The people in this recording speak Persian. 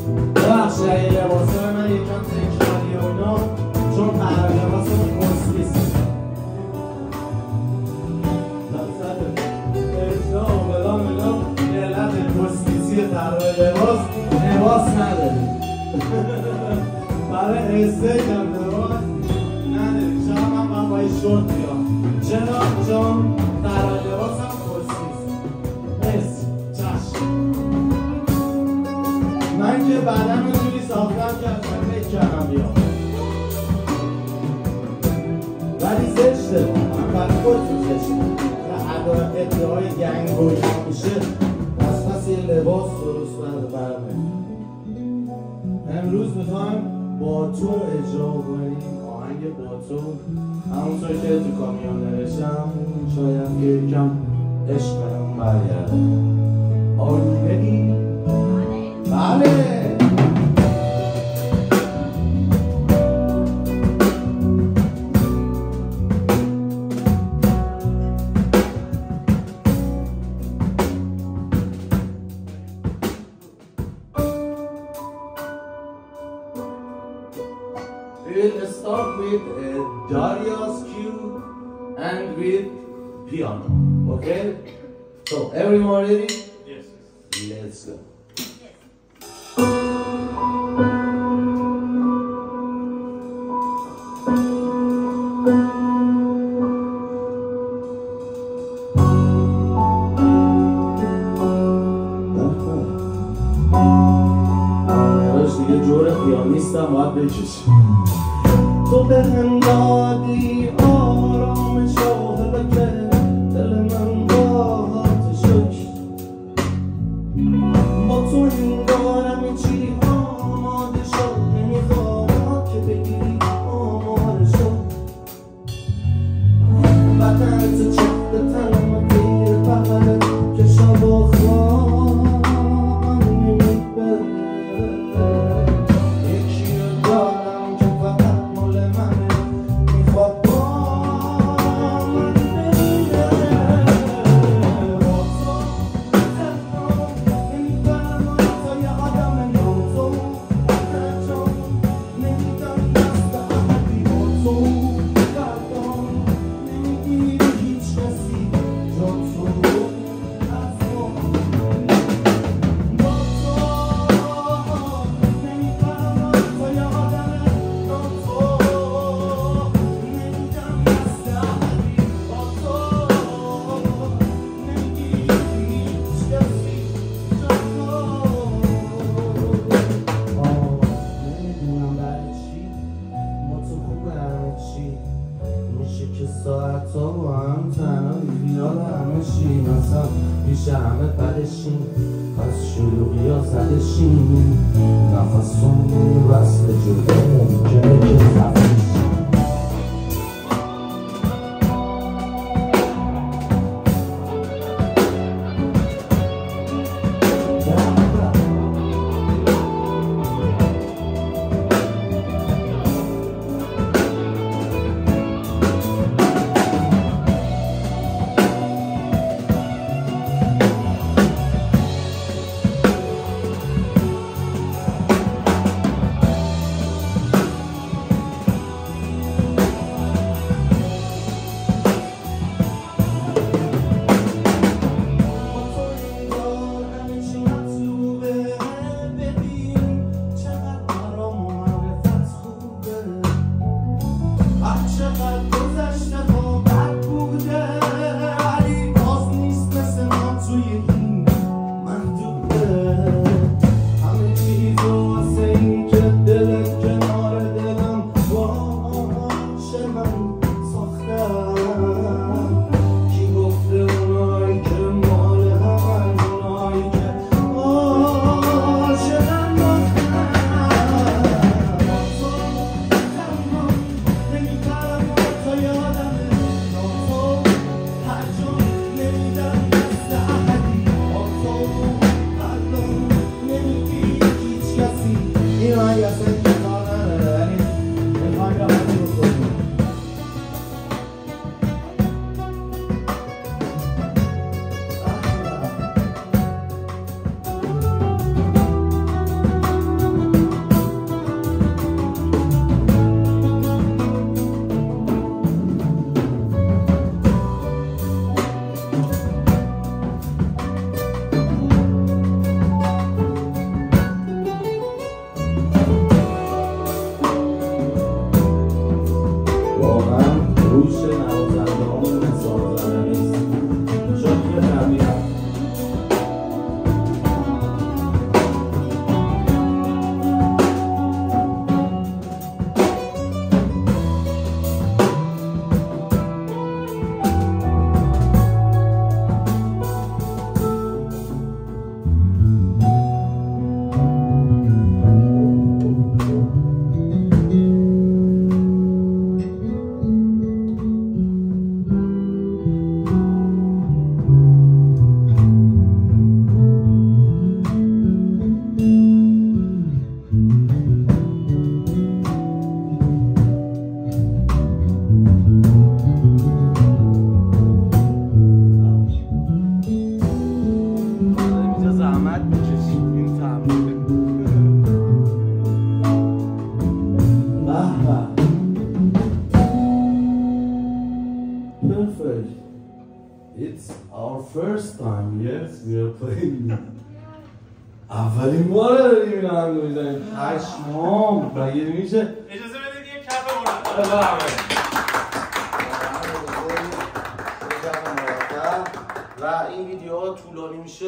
ببخشید اگه لباسای من یکم تکراری و اینا چون پر لباسم خصوصی لباس نداریم برای استیج هم لباس نداریم شما من باید شورت بیام جناب جان برای لباس هم خصیص مرسی چشم من که بعدم رو جوری ساختم که اصلا نکنم بیام ولی زشته من برای خودتون زشته که ادعای گنگ و اینا میشه پس یه لباس درست برمه امروز میخوایم با تو اجرا کنیم آهنگ با تو همونطور که تو کامیون نوشتم شاید که یکم عشقمون برگرده آرومه بله We'll start with Darius cue and with piano, okay? So everyone ready? Yes. Let's go. دیگه جور پیانیستم باید بکشی تو به هم دادی آرامش و که دل من راحت شد با تو انگارم چی آماده شد نمیخواد که بگیری آماده شد بدن چفت تنم غیر بغل که شب و خواب نمیبره ساعتا با هم تنها بیاد همه شیم اصلا پیش همه بدشیم از شلوغی ها زدشیم نفسون وصل جدا ممکنه که زفشیم It's our first time, yes, we are playing. اولین بار داریم این آهنگو میزنیم. پشمام مگه میشه؟ اجازه بدید یه کف مرتب و این ویدیوها طولانی میشه.